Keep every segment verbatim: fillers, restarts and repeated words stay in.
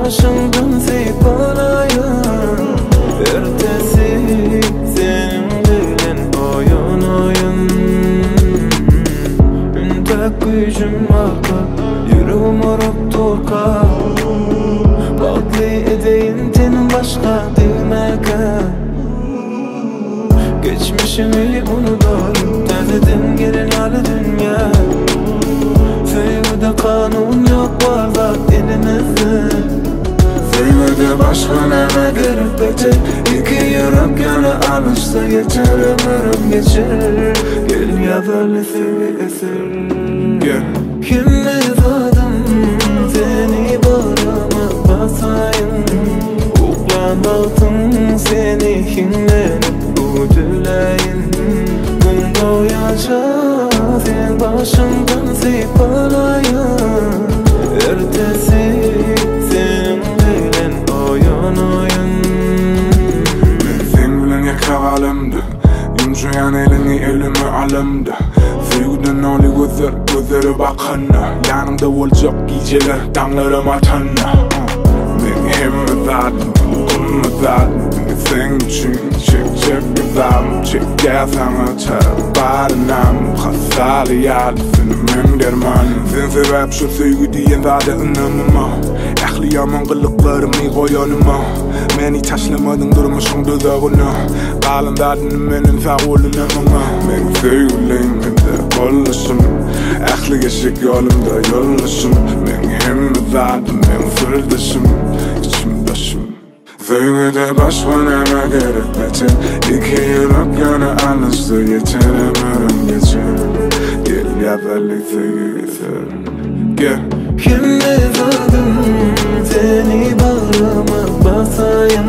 başından seyip alayım. Ertesi senin bilen oyun oyun. Üntek gücüm arka, yüreğim arıp torka. Baklı edeyin tenin başka değmeke. Geçmişimi unutup tezedin girin hali dünya. Sevgide kanun yok var da elinizde. Sevgide başka neme gerek beter. İki yürek yana alışsa geçer, ömrüm geçer. Gel yazarlı sevgi eser. Kimle zadım seni bağrıma basayım. Uklanaltın seni kimlenip udulayın. Gün doğayaca sen başımdan seyip alayım. Ertesi senin bilen oyun oyun. Ben sen bilen yakar alemde, yumuşayan elini elimi alemde. Sevgiden oli gözler, gözleri bakana. Yanımda olacak geceler, dağlarım atana. Ben hem zaten, bunu zaten. Sen için çek çek güzel, çek gel sana çağır. Barınam, hastalı yardı senin dermanım. Sen sebep şu sevgi diyen zaten ınamıma. Ehli yaman kılıklarımı koyanıma. Beni taşlamadın durmuşum dudağına. Kalın zaten benim sağolunamama. Ben sevgiliyim de kollaşım. Ehli geçik yolumda yollaşım. Ben hem zaten ben sırdaşım, içimdaşım. Sevgide başka neme gerek beter. İki yürek yana alışsa yeter, ömrüm geçer. Gel yazarlı sevgi getir. Gel. Kimle zadım seni bağrıma basayım.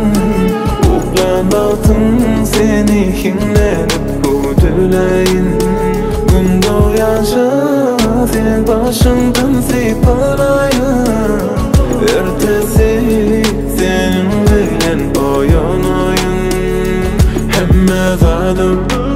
Uklanaltın seni kimlenip udulayın. Gün doğayaca sen başımdan seyip alayım. Ertesi senin bilen oyun oyun. Hemme zadım